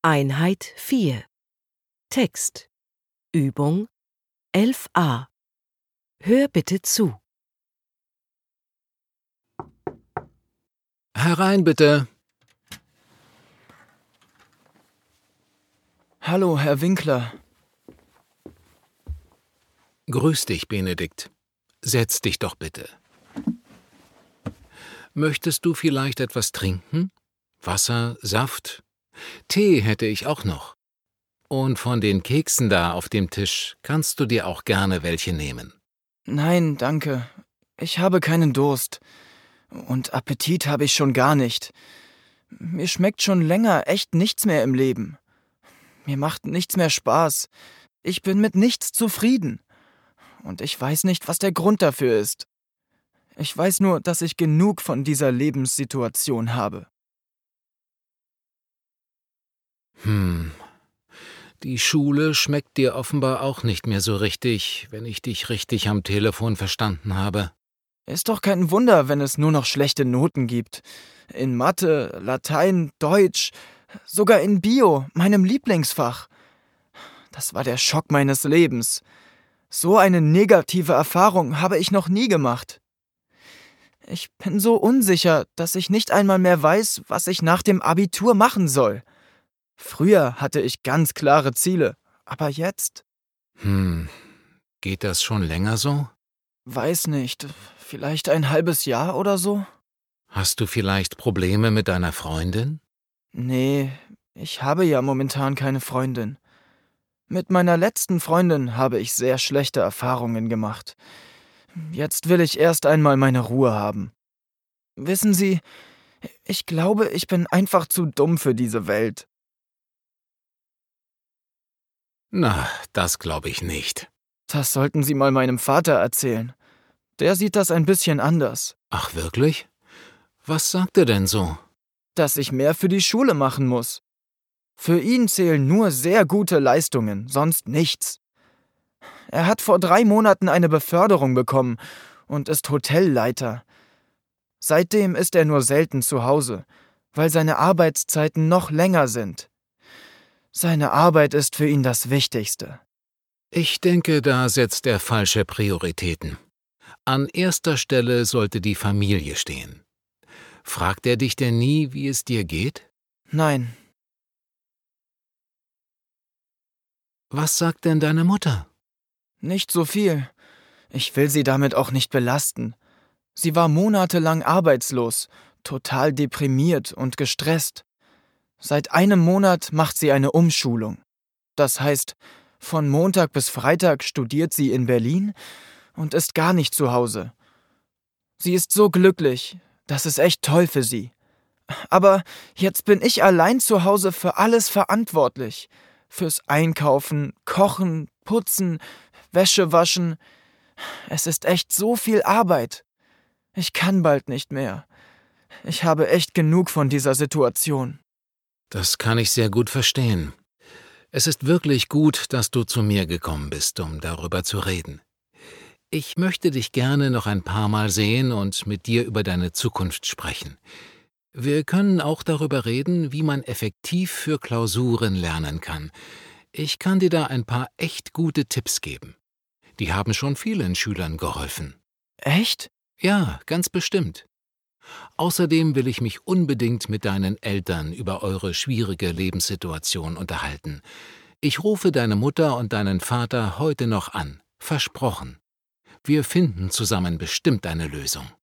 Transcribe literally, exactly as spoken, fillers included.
Einheit vier. Text. Übung elf a. Hör bitte zu. Herein, bitte. Hallo, Herr Winkler. Grüß dich, Benedikt. Setz dich doch bitte. Möchtest du vielleicht etwas trinken? Wasser, Saft? Tee hätte ich auch noch. Und von den Keksen da auf dem Tisch kannst du dir auch gerne welche nehmen. Nein, danke. Ich habe keinen Durst. Und Appetit habe ich schon gar nicht. Mir schmeckt schon länger echt nichts mehr im Leben. Mir macht nichts mehr Spaß. Ich bin mit nichts zufrieden. Und ich weiß nicht, was der Grund dafür ist. Ich weiß nur, dass ich genug von dieser Lebenssituation habe. Hm. Die Schule schmeckt dir offenbar auch nicht mehr so richtig, wenn ich dich richtig am Telefon verstanden habe. Ist doch kein Wunder, wenn es nur noch schlechte Noten gibt. In Mathe, Latein, Deutsch, sogar in Bio, meinem Lieblingsfach. Das war der Schock meines Lebens. So eine negative Erfahrung habe ich noch nie gemacht. Ich bin so unsicher, dass ich nicht einmal mehr weiß, was ich nach dem Abitur machen soll. Früher hatte ich ganz klare Ziele, aber jetzt? Hm, geht das schon länger so? Weiß nicht, vielleicht ein halbes Jahr oder so? Hast du vielleicht Probleme mit deiner Freundin? Nee, ich habe ja momentan keine Freundin. Mit meiner letzten Freundin habe ich sehr schlechte Erfahrungen gemacht. Jetzt will ich erst einmal meine Ruhe haben. Wissen Sie, ich glaube, ich bin einfach zu dumm für diese Welt. Na, das glaube ich nicht. Das sollten Sie mal meinem Vater erzählen. Der sieht das ein bisschen anders. Ach, wirklich? Was sagt er denn so? Dass ich mehr für die Schule machen muss. Für ihn zählen nur sehr gute Leistungen, sonst nichts. Er hat vor drei Monaten eine Beförderung bekommen und ist Hotelleiter. Seitdem ist er nur selten zu Hause, weil seine Arbeitszeiten noch länger sind. Seine Arbeit ist für ihn das Wichtigste. Ich denke, da setzt er falsche Prioritäten. An erster Stelle sollte die Familie stehen. Fragt er dich denn nie, wie es dir geht? Nein. Was sagt denn deine Mutter? Nicht so viel. Ich will sie damit auch nicht belasten. Sie war monatelang arbeitslos, total deprimiert und gestresst. Seit einem Monat macht sie eine Umschulung. Das heißt, von Montag bis Freitag studiert sie in Berlin und ist gar nicht zu Hause. Sie ist so glücklich, das ist echt toll für sie. Aber jetzt bin ich allein zu Hause für alles verantwortlich. Fürs Einkaufen, Kochen, Putzen, Wäsche waschen. Es ist echt so viel Arbeit. Ich kann bald nicht mehr. Ich habe echt genug von dieser Situation. Das kann ich sehr gut verstehen. Es ist wirklich gut, dass du zu mir gekommen bist, um darüber zu reden. Ich möchte dich gerne noch ein paar Mal sehen und mit dir über deine Zukunft sprechen. Wir können auch darüber reden, wie man effektiv für Klausuren lernen kann. Ich kann dir da ein paar echt gute Tipps geben. Die haben schon vielen Schülern geholfen. Echt? Ja, ganz bestimmt. Außerdem will ich mich unbedingt mit deinen Eltern über eure schwierige Lebenssituation unterhalten. Ich rufe deine Mutter und deinen Vater heute noch an. Versprochen. Wir finden zusammen bestimmt eine Lösung.